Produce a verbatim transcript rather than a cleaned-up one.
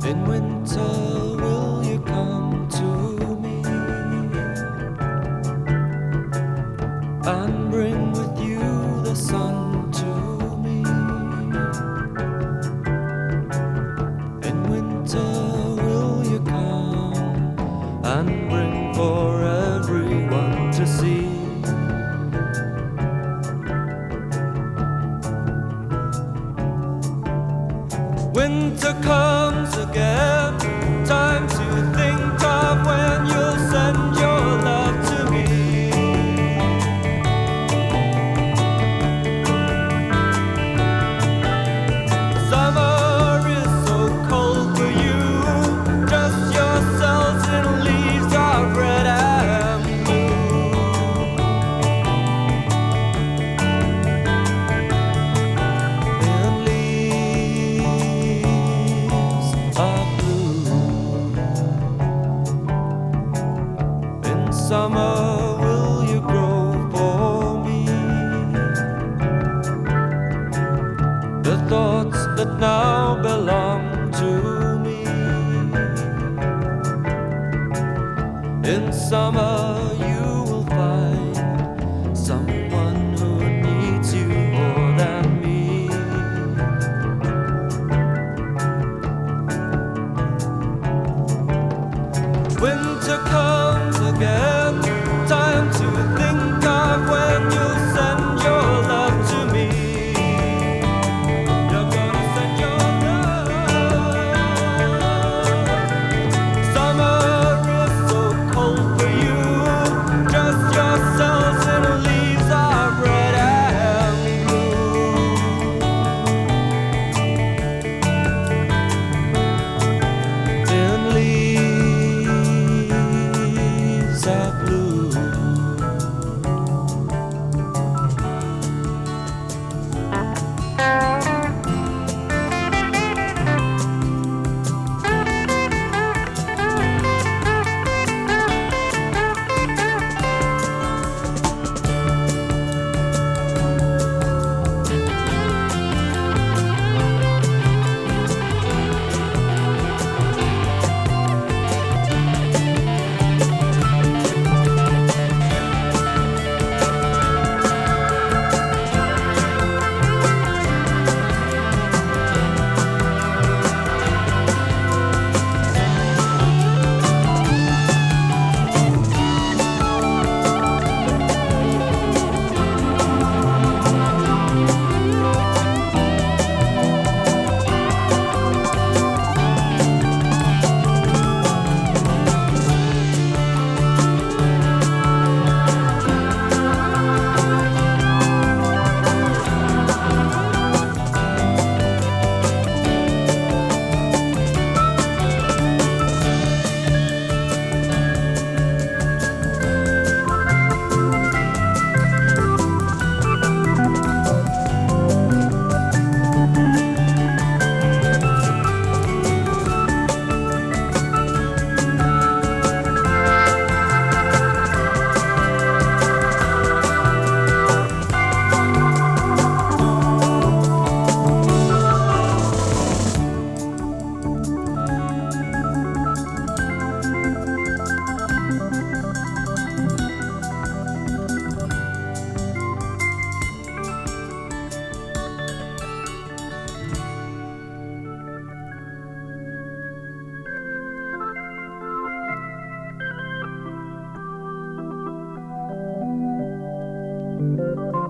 In winter, will you come to me and bring with you the sun to me? In winter, will you come and bring for everyone to see? Winter comes again, time to think of when you'll send your love to me. Summer is so cold for you, just yourselves in leaves of red and summer, will you grow for me? The thoughts that now belong to me. In summer you will find someone who needs you more than me. Winter comes again, time to think of when you'll send your love to me. You're gonna send your love. Summer is so cold for you, just yourselves in leaves of red and blue. In leaves of blue. Thank you.